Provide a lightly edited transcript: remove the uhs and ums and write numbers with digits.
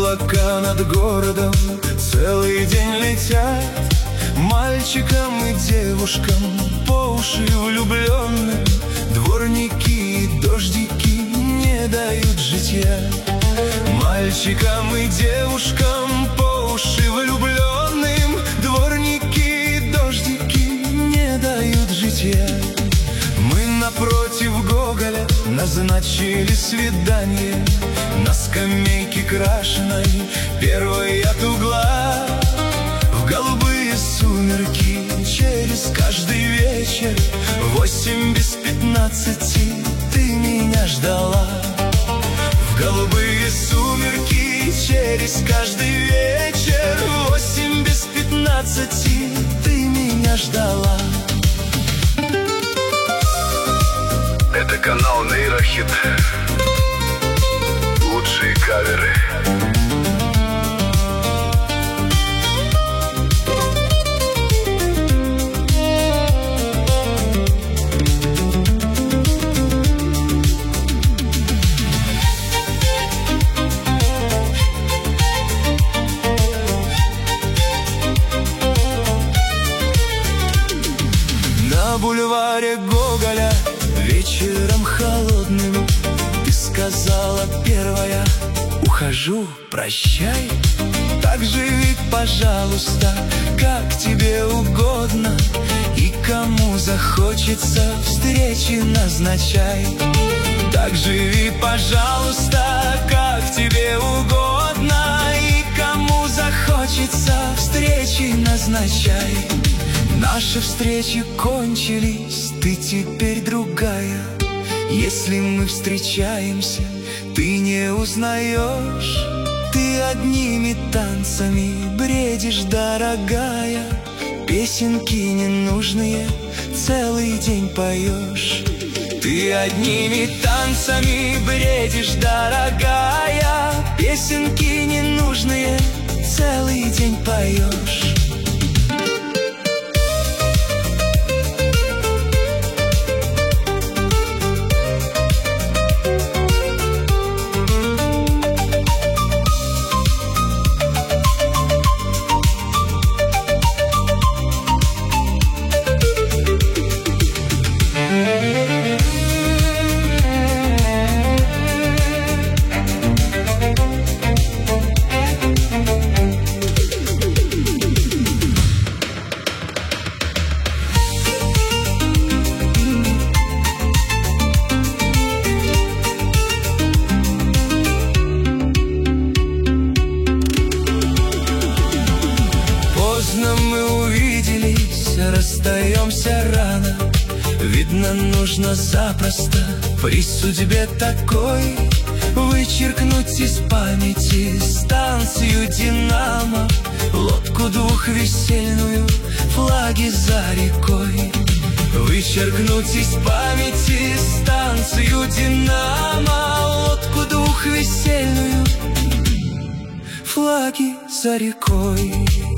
облака над городом целый день летят, мальчикам и девушкам по уши влюбленным. Дворники и дождики не дают житья. Мальчикам и девушкам по уши влюбленным. Дворники и дождики не дают житья. Мы напротив Гоголя назначили свидание на скамейке крашеной, первой от угла. В голубые сумерки через каждый вечер 8 без 15 ты меня ждала. В голубые сумерки через каждый вечер 8 без 15 ты меня ждала. Это канал Нейрохит. Лучшие каверы. На бульваре Гоголя вечером холодным ты сказала первая: ухожу, прощай. Так живи, пожалуйста, как тебе угодно, и кому захочется встречи назначай. Так живи, пожалуйста, как тебе угодно, и кому захочется встречи назначай. Наши встречи кончились, ты теперь другая. Если мы встречаемся, ты не узнаешь. Ты одними танцами бредишь, дорогая. Песенки ненужные целый день поешь. Ты одними танцами бредишь, дорогая. Песенки ненужные целый день поешь. Поздно мы увиделись, расстаемся рано. Видно, нужно запросто при судьбе такой вычеркнуть из памяти станцию «Динамо», лодку двухвесельную, флаги за рекой. Вычеркнуть из памяти станцию «Динамо», лодку двухвесельную, флаги за рекой.